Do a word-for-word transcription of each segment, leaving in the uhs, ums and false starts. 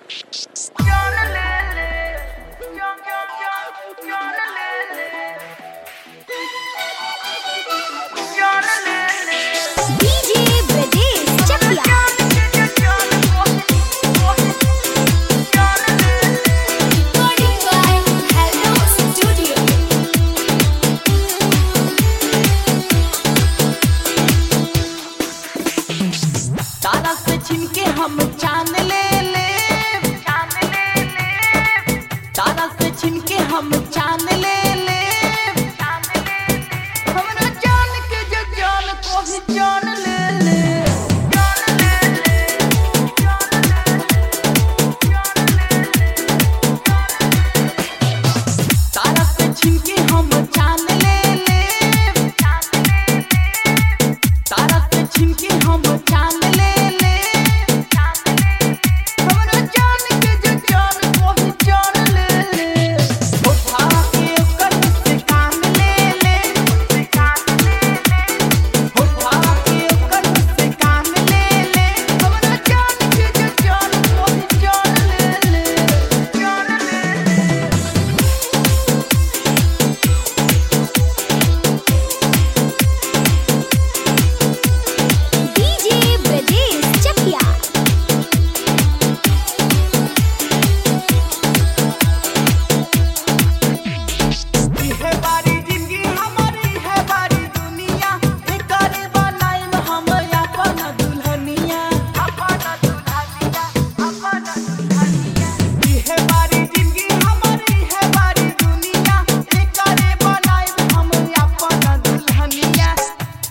हम जान ले ले जान ले ले तारा से छीन के हम जान ले ले जान ले ले हमरा जान के जो जान को भी जान ले ले जान ले ले जान ले ले तारा से छीन के हम जान ले ले जान ले ले तारा से छीन के हम जान ले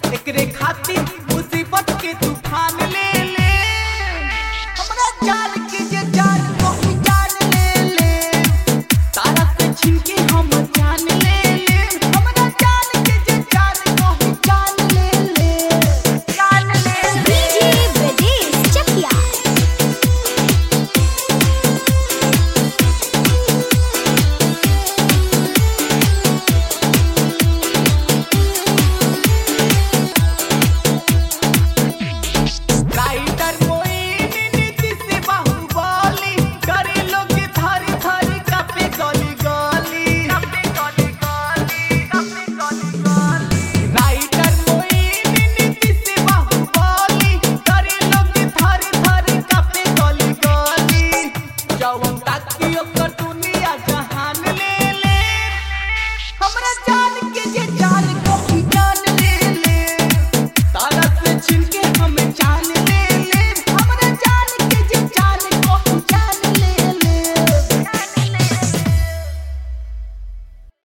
मुसीबत के तूफान ले ले हमरा जान